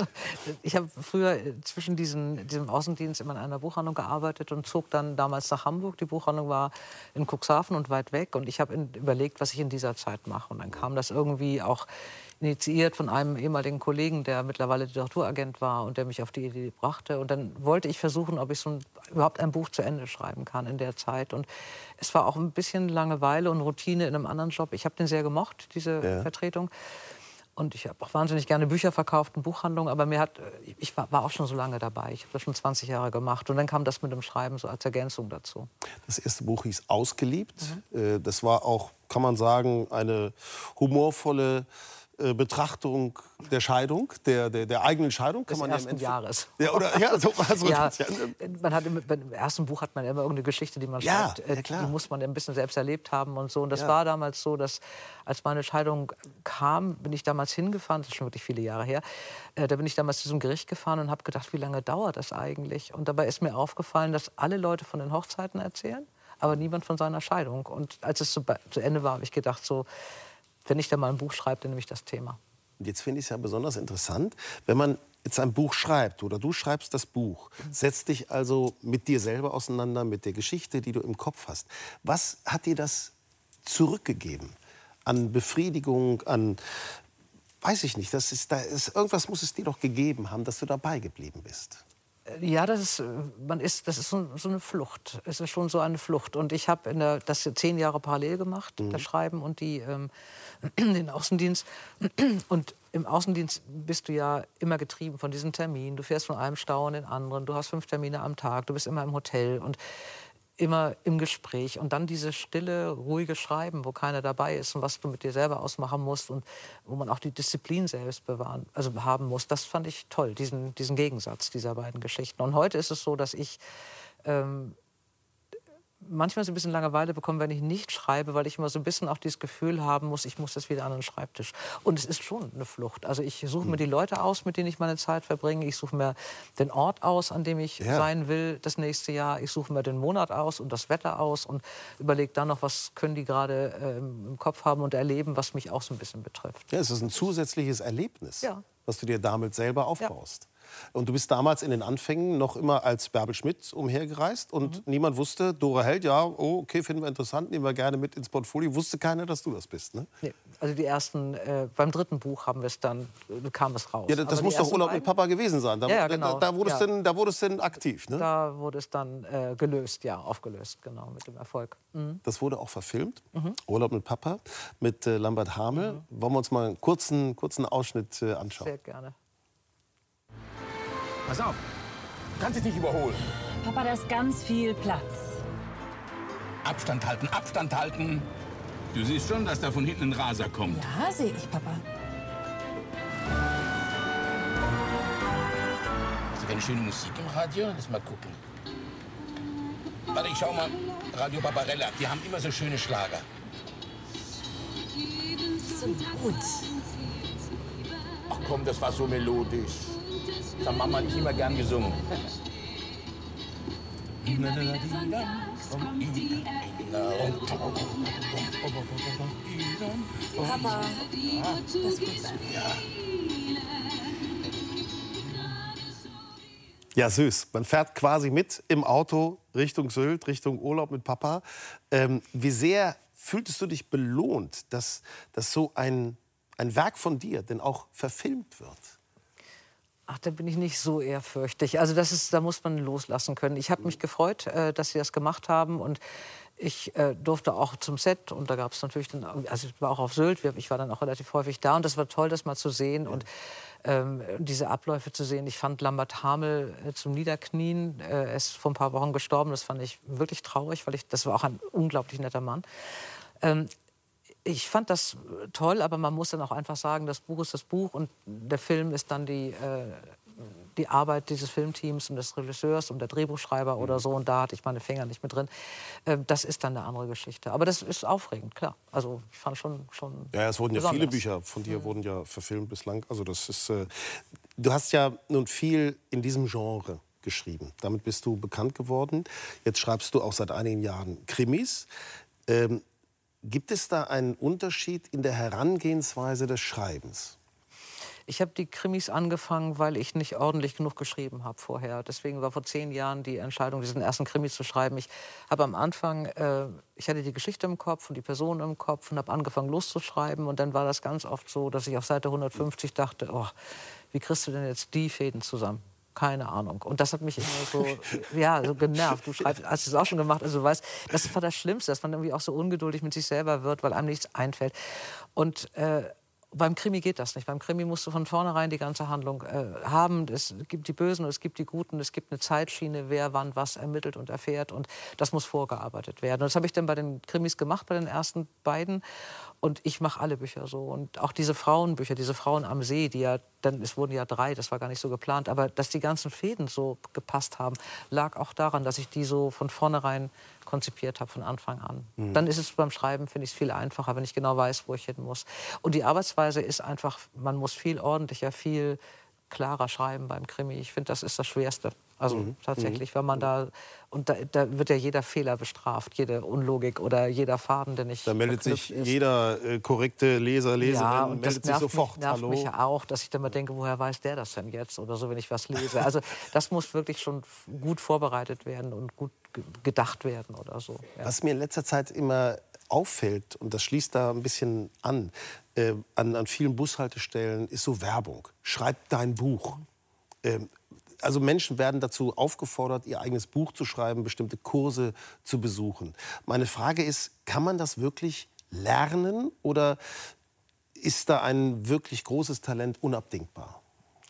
Ich habe früher zwischen diesen, diesem Außendienst immer in einer Buchhandlung gearbeitet und zog dann damals nach Hamburg. Die Buchhandlung war in Cuxhaven und weit weg. Und ich habe überlegt, was ich in dieser Zeit mache. Und dann kam das irgendwie auch initiiert von einem ehemaligen Kollegen, der mittlerweile Literaturagent war und der mich auf die Idee brachte. Und dann wollte ich versuchen, ob ich so ein, überhaupt ein Buch zu Ende schreiben kann in der Zeit. Und es war auch ein bisschen Langeweile und Routine in einem anderen Job. Ich habe den sehr gemocht, diese ja. Vertretung. Und ich habe auch wahnsinnig gerne Bücher verkauft in Buchhandlungen. Aber mir hat, ich war, war auch schon so lange dabei. Ich habe das schon zwanzig Jahre gemacht. Und dann kam das mit dem Schreiben so als Ergänzung dazu. Das erste Buch hieß Ausgeliebt. Mhm. Das war auch, kann man sagen, eine humorvolle Betrachtung der Scheidung, der, der, der eigenen Scheidung. Kann des man ersten ja Jahres. Ja, oder, ja, so, also ja, das, ja. Man hat im, im ersten Buch hat man immer irgendeine Geschichte, die man ja, schreibt. Ja, klar. Die muss man ein bisschen selbst erlebt haben und so. Und das ja. war damals so, dass als meine Scheidung kam, bin ich damals hingefahren, das ist schon wirklich viele Jahre her, äh, da bin ich damals zu diesem Gericht gefahren und habe gedacht, wie lange dauert das eigentlich? Und dabei ist mir aufgefallen, dass alle Leute von den Hochzeiten erzählen, aber niemand von seiner Scheidung. Und als es zu, zu Ende war, habe ich gedacht, so, wenn ich da mal ein Buch schreibe, dann nehme ich das Thema. Und jetzt finde ich es ja besonders interessant, wenn man jetzt ein Buch schreibt oder du schreibst das Buch, setzt dich also mit dir selber auseinander, mit der Geschichte, die du im Kopf hast. Was hat dir das zurückgegeben an Befriedigung, an, weiß ich nicht, das ist, da ist, irgendwas muss es dir doch gegeben haben, dass du dabei geblieben bist? Ja, das ist, man ist, das ist so, so eine Flucht. Es ist schon so eine Flucht. Und ich habe das zehn Jahre parallel gemacht, mhm. das Schreiben und die, ähm, den Außendienst. Und im Außendienst bist du ja immer getrieben von diesen Terminen. Du fährst von einem Stau in den anderen. Du hast fünf Termine am Tag. Du bist immer im Hotel und immer im Gespräch. Und dann dieses stille, ruhige Schreiben, wo keiner dabei ist und was du mit dir selber ausmachen musst und wo man auch die Disziplin selbst bewahren, also haben muss. Das fand ich toll, diesen, diesen Gegensatz dieser beiden Geschichten. Und heute ist es so, dass ich ähm, manchmal so ein bisschen Langeweile bekomme, wenn ich nicht schreibe, weil ich immer so ein bisschen auch dieses Gefühl haben muss, ich muss jetzt wieder an den Schreibtisch. Und es ist schon eine Flucht. Also ich suche mir die Leute aus, mit denen ich meine Zeit verbringe. Ich suche mir den Ort aus, an dem ich ja. sein will das nächste Jahr. Ich suche mir den Monat aus und das Wetter aus und überlege dann noch, was können die gerade äh, im Kopf haben und erleben, was mich auch so ein bisschen betrifft. Ja, es ist ein zusätzliches Erlebnis, ja. was du dir damit selber aufbaust. Ja. Und du bist damals in den Anfängen noch immer als Bärbel Schmidt umhergereist und mhm. niemand wusste, Dora Held, ja, oh, okay, finden wir interessant, nehmen wir gerne mit ins Portfolio. Wusste keiner, dass du das bist, ne? Nee, also die ersten, äh, beim dritten Buch haben wir es dann, kam es raus. Ja, das, das muss doch Urlaub mit Papa gewesen sein. Da, ja, ja, genau. da, da, wurde ja. es denn, da wurde es denn aktiv, ne? Da wurde es dann äh, gelöst, ja, aufgelöst, genau, mit dem Erfolg. Mhm. Das wurde auch verfilmt, mhm. Urlaub mit Papa, mit äh, Lambert Hamel. Mhm. Wollen wir uns mal einen kurzen, kurzen Ausschnitt äh, anschauen? Sehr gerne. Pass auf, du kannst dich nicht überholen. Papa, da ist ganz viel Platz. Abstand halten, Abstand halten. Du siehst schon, dass da von hinten ein Raser kommt. Ja, sehe ich, Papa. Hast du keine schöne Musik im Radio? Lass mal gucken. Warte, ich schau mal. Radio Barbarella, die haben immer so schöne Schlager. So laut. Ach komm, das war so melodisch. Das hat Mama nicht immer gern gesungen. Papa, das geht sein. Ja. Ja, süß. Man fährt quasi mit im Auto Richtung Sylt, Richtung Urlaub mit Papa. Ähm, wie sehr fühltest du dich belohnt, dass, dass so ein, ein Werk von dir denn auch verfilmt wird? Ach, da bin ich nicht so ehrfürchtig. Also das ist, da muss man loslassen können. Ich habe mich gefreut, äh, dass sie das gemacht haben und ich äh, durfte auch zum Set und da gab es natürlich, dann, also ich war auch auf Sylt, ich war dann auch relativ häufig da und das war toll, das mal zu sehen und ähm, diese Abläufe zu sehen. Ich fand Lambert Hamel äh, zum Niederknien, äh, er ist vor ein paar Wochen gestorben, das fand ich wirklich traurig, weil ich, das war auch ein unglaublich netter Mann. Ähm, Ich fand das toll, aber man muss dann auch einfach sagen, das Buch ist das Buch und der Film ist dann die, äh, die Arbeit dieses Filmteams und des Regisseurs und der Drehbuchschreiber oder so. Und da hatte ich meine Finger nicht mit drin. Äh, das ist dann eine andere Geschichte. Aber das ist aufregend, klar. Also ich fand schon, schon Ja, es wurden ja besonders. viele Bücher von dir wurden ja verfilmt bislang. Also das ist, äh, du hast ja nun viel in diesem Genre geschrieben. Damit bist du bekannt geworden. Jetzt schreibst du auch seit einigen Jahren Krimis. Ähm, Gibt es da einen Unterschied in der Herangehensweise des Schreibens? Ich habe die Krimis angefangen, weil ich nicht ordentlich genug geschrieben habe vorher. Deswegen war vor zehn Jahren die Entscheidung, diesen ersten Krimi zu schreiben. Ich habe am Anfang, äh, ich hatte die Geschichte im Kopf und die Person im Kopf und habe angefangen loszuschreiben. Und dann war das ganz oft so, dass ich auf Seite hundertfünfzig dachte, oh, wie kriegst du denn jetzt die Fäden zusammen? Keine Ahnung. Und das hat mich immer so, ja, so genervt. Du schreibst, hast es auch schon gemacht, also du weißt, das war das Schlimmste, dass man irgendwie auch so ungeduldig mit sich selber wird, weil einem nichts einfällt. Und äh, beim Krimi geht das nicht. Beim Krimi musst du von vornherein die ganze Handlung äh, haben. Es gibt die Bösen und es gibt die Guten. Es gibt eine Zeitschiene, wer wann was ermittelt und erfährt. Und das muss vorgearbeitet werden. Und das habe ich dann bei den Krimis gemacht, bei den ersten beiden. Und ich mache alle Bücher so. Und auch diese Frauenbücher, diese Frauen am See, die ja, dann, es wurden ja drei, das war gar nicht so geplant. Aber dass die ganzen Fäden so gepasst haben, lag auch daran, dass ich die so von vornherein konzipiert habe, von Anfang an. Mhm. Dann ist es beim Schreiben, finde ich es viel einfacher, wenn ich genau weiß, wo ich hin muss. Und die Arbeitsweise ist einfach, man muss viel ordentlicher, viel klarer schreiben beim Krimi. Ich finde, das ist das Schwerste. Also Mhm. tatsächlich, wenn man da, und da, da wird ja jeder Fehler bestraft, jede Unlogik oder jeder Faden, der nicht Da meldet sich verknüpft ist. jeder äh, korrekte Leser, Leserin, Ja, und das meldet sich nervt, sofort. mich, nervt Hallo. mich ja auch, dass ich dann mal denke, woher weiß der das denn jetzt oder so, wenn ich was lese. Also das muss wirklich schon gut vorbereitet werden und gut ge- gedacht werden oder so. Ja. Was mir in letzter Zeit immer auffällt, und das schließt da ein bisschen an, äh, an, an vielen Bushaltestellen, ist so Werbung. Schreib dein Buch. Ähm, also Menschen werden dazu aufgefordert, ihr eigenes Buch zu schreiben, bestimmte Kurse zu besuchen. Meine Frage ist, kann man das wirklich lernen oder ist da ein wirklich großes Talent unabdingbar?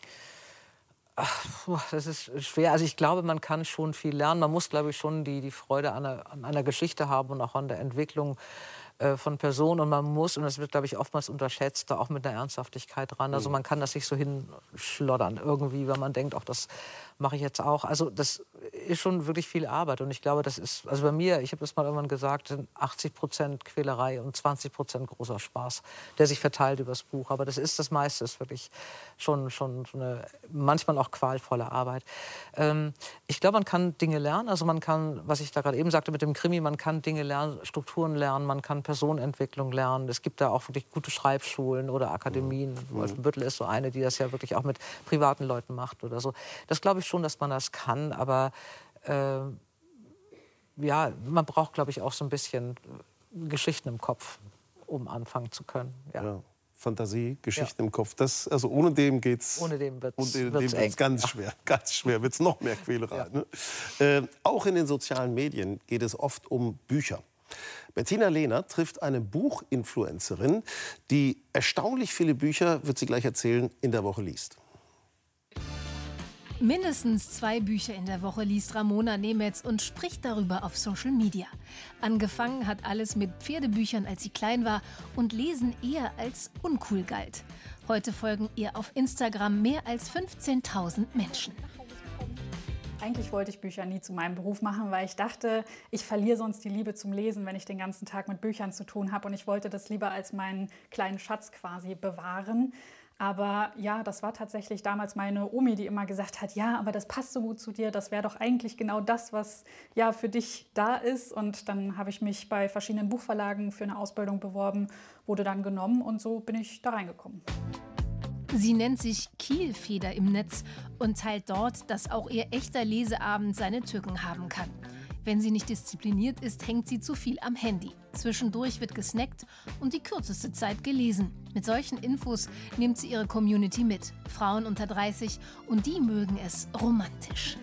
Ach, boah, das ist schwer. Also ich glaube, man kann schon viel lernen. Man muss, glaube ich, schon die, die Freude an einer, an einer Geschichte haben und auch an der Entwicklung äh, von Personen. Und man muss, und das wird, glaube ich, oftmals unterschätzt, da auch mit einer Ernsthaftigkeit ran. Also man kann das nicht so hinschloddern irgendwie, wenn man denkt, ach, das mache ich jetzt auch. Also das ist schon wirklich viel Arbeit. Und ich glaube, das ist, also bei mir, ich habe das mal irgendwann gesagt, sind achtzig Prozent Quälerei und zwanzig Prozent großer Spaß, der sich verteilt übers Buch. Aber das ist das meiste, ist wirklich schon, schon so eine, manchmal auch qualvolle Arbeit. Ähm, ich glaube, man kann Dinge lernen. Also man kann, was ich da gerade eben sagte mit dem Krimi, man kann Dinge lernen, Strukturen lernen, man kann Personenentwicklung lernen. Es gibt da auch wirklich gute Schreibschulen oder Akademien. Mhm. Wolfenbüttel ist so eine, die das ja wirklich auch mit privaten Leuten macht oder so. Das glaube ich schon, dass man das kann, aber äh, ja, man braucht, glaube ich, auch so ein bisschen Geschichten im Kopf, um anfangen zu können. Ja. Ja. Fantasie, Geschichten Ja. im Kopf. Das, also ohne dem geht's. Ohne dem wird ohne dem es wird's ganz schwer. Ganz schwer. Wird's noch mehr Quälerei. Ja. Ne? Äh, auch in den sozialen Medien geht es oft um Bücher. Bettina Lehner trifft eine Buchinfluencerin, die erstaunlich viele Bücher, wird sie gleich erzählen, in der Woche liest. Mindestens zwei Bücher in der Woche liest Ramona Nemetz und spricht darüber auf Social Media. Angefangen hat alles mit Pferdebüchern, als sie klein war und Lesen eher als uncool galt. Heute folgen ihr auf Instagram mehr als fünfzehntausend Menschen. Eigentlich wollte ich Bücher nie zu meinem Beruf machen, weil ich dachte, ich verliere sonst die Liebe zum Lesen, wenn ich den ganzen Tag mit Büchern zu tun habe. Und ich wollte das lieber als meinen kleinen Schatz quasi bewahren. Aber ja, das war tatsächlich damals meine Omi, die immer gesagt hat, ja, aber das passt so gut zu dir, das wäre doch eigentlich genau das, was ja für dich da ist. Und dann habe ich mich bei verschiedenen Buchverlagen für eine Ausbildung beworben, wurde dann genommen und so bin ich da reingekommen. Sie nennt sich Kielfeder im Netz und teilt dort, dass auch ihr echter Leseabend seine Tücken haben kann. Wenn sie nicht diszipliniert ist, hängt sie zu viel am Handy. Zwischendurch wird gesnackt und die kürzeste Zeit gelesen. Mit solchen Infos nimmt sie ihre Community mit. Frauen unter dreißig, und die mögen es romantisch.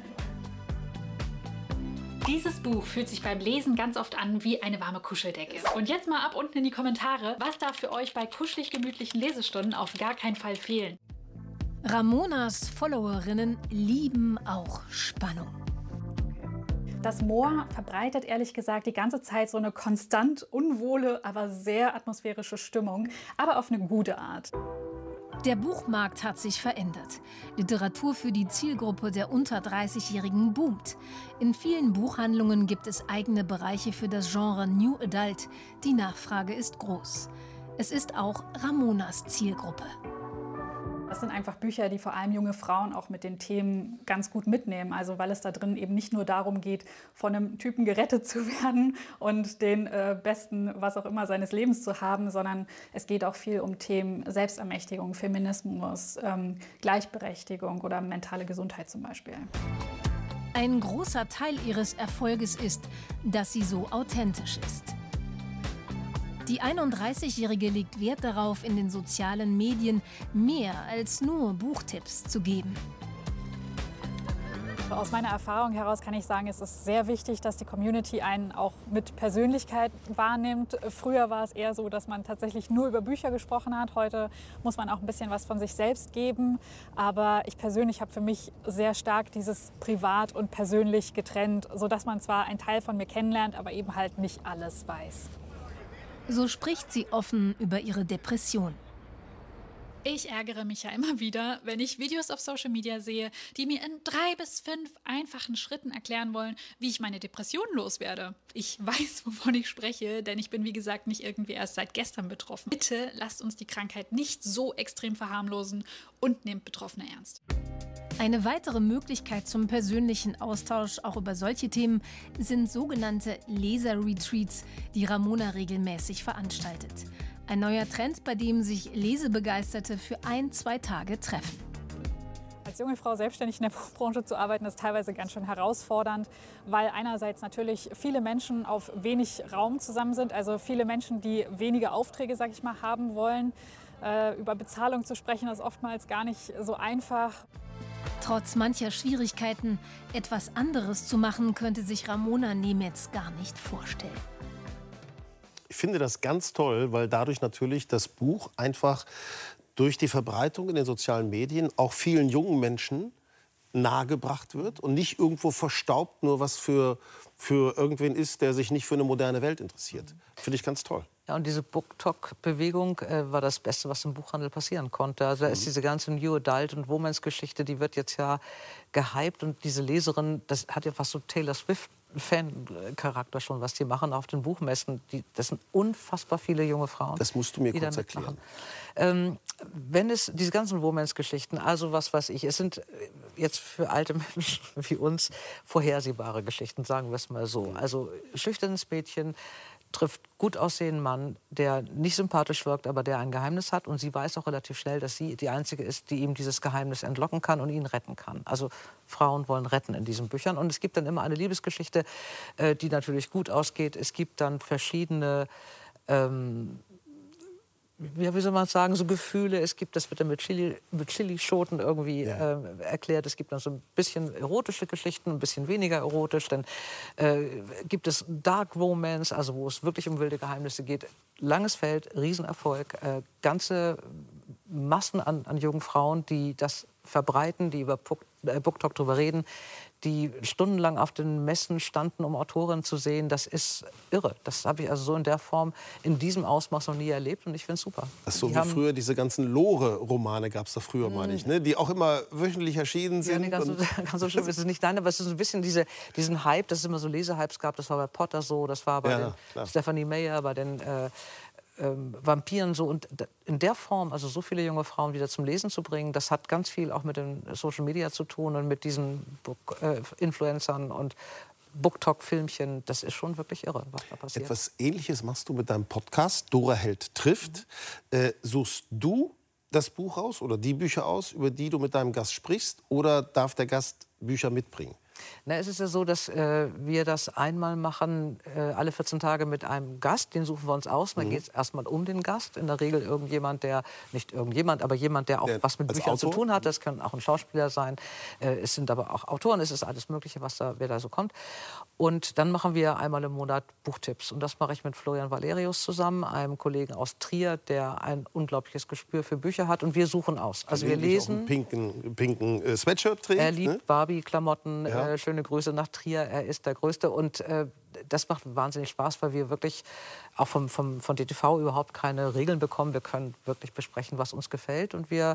Dieses Buch fühlt sich beim Lesen ganz oft an wie eine warme Kuscheldecke. Und jetzt mal ab unten in die Kommentare, was darf für euch bei kuschelig gemütlichen Lesestunden auf gar keinen Fall fehlen? Ramonas Followerinnen lieben auch Spannung. Das Moor verbreitet ehrlich gesagt die ganze Zeit so eine konstant unwohle, aber sehr atmosphärische Stimmung, aber auf eine gute Art. Der Buchmarkt hat sich verändert. Literatur für die Zielgruppe der unter dreißigjährigen boomt. In vielen Buchhandlungen gibt es eigene Bereiche für das Genre New Adult. Die Nachfrage ist groß. Es ist auch Ramonas Zielgruppe. Das sind einfach Bücher, die vor allem junge Frauen auch mit den Themen ganz gut mitnehmen. Also weil es da drin eben nicht nur darum geht, von einem Typen gerettet zu werden und den äh, besten, was auch immer, seines Lebens zu haben, sondern es geht auch viel um Themen Selbstermächtigung, Feminismus, ähm, Gleichberechtigung oder mentale Gesundheit zum Beispiel. Ein großer Teil ihres Erfolges ist, dass sie so authentisch ist. Die einunddreißigjährige legt Wert darauf, in den sozialen Medien mehr als nur Buchtipps zu geben. Aus meiner Erfahrung heraus kann ich sagen, es ist sehr wichtig, dass die Community einen auch mit Persönlichkeit wahrnimmt. Früher war es eher so, dass man tatsächlich nur über Bücher gesprochen hat. Heute muss man auch ein bisschen was von sich selbst geben. Aber ich persönlich habe für mich sehr stark dieses privat und persönlich getrennt, sodass man zwar einen Teil von mir kennenlernt, aber eben halt nicht alles weiß. So spricht sie offen über ihre Depression. Ich ärgere mich ja immer wieder, wenn ich Videos auf Social Media sehe, die mir in drei bis fünf einfachen Schritten erklären wollen, wie ich meine Depression loswerde. Ich weiß, wovon ich spreche, denn ich bin, wie gesagt, nicht irgendwie erst seit gestern betroffen. Bitte lasst uns die Krankheit nicht so extrem verharmlosen und nehmt Betroffene ernst. Eine weitere Möglichkeit zum persönlichen Austausch auch über solche Themen sind sogenannte Leser-Retreats, die Ramona regelmäßig veranstaltet. Ein neuer Trend, bei dem sich Lesebegeisterte für ein, zwei Tage treffen. Als junge Frau selbstständig in der Buchbranche zu arbeiten, ist teilweise ganz schön herausfordernd, weil einerseits natürlich viele Menschen auf wenig Raum zusammen sind, also viele Menschen, die wenige Aufträge, sag ich mal, haben wollen. Äh, über Bezahlung zu sprechen, ist oftmals gar nicht so einfach. Trotz mancher Schwierigkeiten, etwas anderes zu machen, könnte sich Ramona Nemetz gar nicht vorstellen. Ich finde das ganz toll, weil dadurch natürlich das Buch einfach durch die Verbreitung in den sozialen Medien auch vielen jungen Menschen nahegebracht wird und nicht irgendwo verstaubt nur was für, für irgendwen ist, der sich nicht für eine moderne Welt interessiert. Finde ich ganz toll. Ja, und diese BookTok-Bewegung äh, war das Beste, was im Buchhandel passieren konnte. Also da ist diese ganze New Adult- und Womance-Geschichte, die wird jetzt ja gehypt. Und diese Leserin, das hat ja fast so Taylor Swift-Fan-Charakter schon, was die machen auf den Buchmessen. Die, das sind unfassbar viele junge Frauen. Das musst du mir kurz erklären. Ähm, wenn es diese ganzen Womance-Geschichten, also was weiß ich, es sind jetzt für alte Menschen wie uns vorhersehbare Geschichten, sagen wir es mal so. Also schüchternes Mädchen trifft gut aussehenden Mann, der nicht sympathisch wirkt, aber der ein Geheimnis hat. Und sie weiß auch relativ schnell, dass sie die Einzige ist, die ihm dieses Geheimnis entlocken kann und ihn retten kann. Also Frauen wollen retten in diesen Büchern. Und es gibt dann immer eine Liebesgeschichte, äh, die natürlich gut ausgeht. Es gibt dann verschiedene ähm, ja, wie soll man sagen, so Gefühle. Es gibt, das wird dann mit Chili, mit Chilischoten irgendwie ja. äh, erklärt. Es gibt dann so ein bisschen erotische Geschichten, ein bisschen weniger erotisch. Dann äh, gibt es Dark Romance, also wo es wirklich um wilde Geheimnisse geht. Langes Feld, Riesenerfolg. Äh, ganze Massen an, an jungen Frauen, die das verbreiten, die über Book, äh, BookTok drüber reden, die stundenlang auf den Messen standen, um Autorinnen zu sehen. Das ist irre. Das habe ich also so in der Form, in diesem Ausmaß noch nie erlebt. Und ich finde es super. Das ist so die wie früher diese ganzen Lore-Romane gab es da früher, meine ich, ne? Die auch immer wöchentlich erschienen sind. Ja, nee, ganz, so, ganz so schlimm ist es nicht. Nein, aber es ist so ein bisschen diese, diesen Hype, dass es immer so Lesehypes gab. Das war bei Potter so, das war bei ja, den Stephanie Meyer, bei den äh, Ähm, Vampiren so. Und in der Form, also so viele junge Frauen wieder zum Lesen zu bringen, das hat ganz viel auch mit den Social Media zu tun und mit diesen Book, äh, Influencern und BookTok-Filmchen. Das ist schon wirklich irre, was da passiert. Etwas Ähnliches machst du mit deinem Podcast, Dora Held trifft. Mhm. Äh, suchst du das Buch aus oder die Bücher aus, über die du mit deinem Gast sprichst, oder darf der Gast Bücher mitbringen? Na, es ist ja so, dass äh, wir das einmal machen, äh, alle vierzehn Tage mit einem Gast. Den suchen wir uns aus. Und dann Mhm. geht es erstmal um den Gast. In der Regel irgendjemand, der, nicht irgendjemand, aber jemand, der auch Der was mit als Büchern Autor? zu tun hat. Das kann auch ein Schauspieler sein. Äh, es sind aber auch Autoren. Es ist alles Mögliche, was da, wer da so kommt. Und dann machen wir einmal im Monat Buchtipps. Und das mache ich mit Florian Valerius zusammen, einem Kollegen aus Trier, der ein unglaubliches Gespür für Bücher hat. Und wir suchen aus. Also wir Angeblich auch lesen. einen pinken, pinken äh, Sweatshirt trägt. Er liebt ne? Barbie-Klamotten. Ja. Äh, schöne Grüße nach Trier. Er ist der Größte. Und äh, das macht wahnsinnig Spaß, weil wir wirklich auch vom, vom, von D T V überhaupt keine Regeln bekommen. Wir können wirklich besprechen, was uns gefällt. Und wir,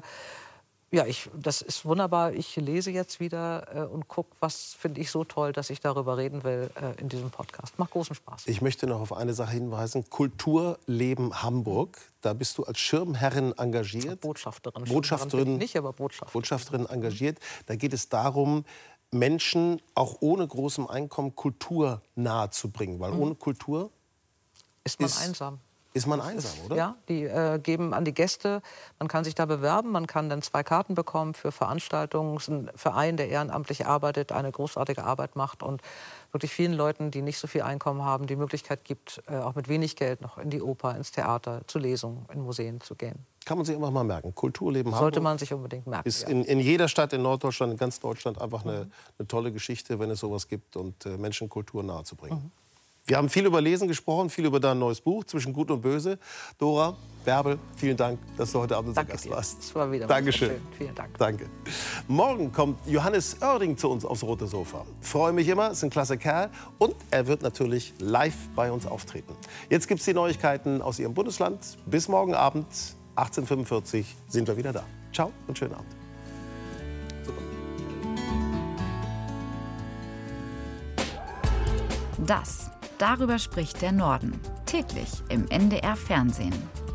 ja, ich, das ist wunderbar. Ich lese jetzt wieder äh, und gucke, was finde ich so toll, dass ich darüber reden will äh, in diesem Podcast. Macht großen Spaß. Ich möchte noch auf eine Sache hinweisen. Kulturleben Hamburg. Da bist du als Schirmherrin engagiert. Botschafterin. Botschafterin. Bin ich nicht, aber Botschafterin. Botschafterin engagiert. Da geht es darum, Menschen auch ohne großem Einkommen Kultur nahe zu bringen. Weil Mhm. ohne Kultur Ist man ist- einsam. ist man einsam, oder? Ja, die äh, geben an die Gäste, man kann sich da bewerben, man kann dann zwei Karten bekommen für Veranstaltungen. Es ist ein Verein, der ehrenamtlich arbeitet, eine großartige Arbeit macht und wirklich vielen Leuten, die nicht so viel Einkommen haben, die Möglichkeit gibt, äh, auch mit wenig Geld noch in die Oper, ins Theater, zu Lesungen, in Museen zu gehen. Kann man sich einfach mal merken. Kulturleben Hamburg. Sollte man sich unbedingt merken. Ist ja. in, in jeder Stadt in Norddeutschland, in ganz Deutschland einfach eine, eine tolle Geschichte, wenn es sowas gibt und äh, Menschen Kultur nahezubringen. Mhm. Wir haben viel über Lesen gesprochen, viel über dein neues Buch, Zwischen Gut und Böse. Dora, Bärbel, vielen Dank, dass du heute Abend unser Gast warst. Das war wieder mal Dankeschön. schön. Vielen Dank. Danke. Morgen kommt Johannes Oerding zu uns aufs Rote Sofa. Freue mich immer, ist ein klasse Kerl. Und er wird natürlich live bei uns auftreten. Jetzt gibt es die Neuigkeiten aus Ihrem Bundesland. Bis morgen Abend, achtzehn Uhr fünfundvierzig, sind wir wieder da. Ciao und schönen Abend. Das, darüber spricht der Norden. Täglich im N D R Fernsehen.